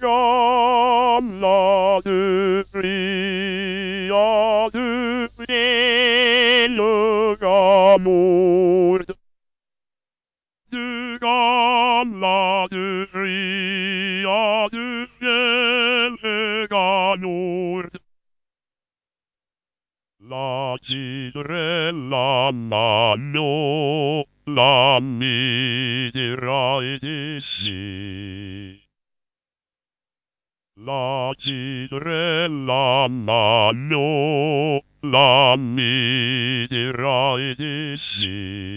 gamla du fria du heliga Nord. Du gamla du fria du heliga Nord. La cidrella nanno, la mi dirai di sì. La cidrella nanno, la mi dirai di sì.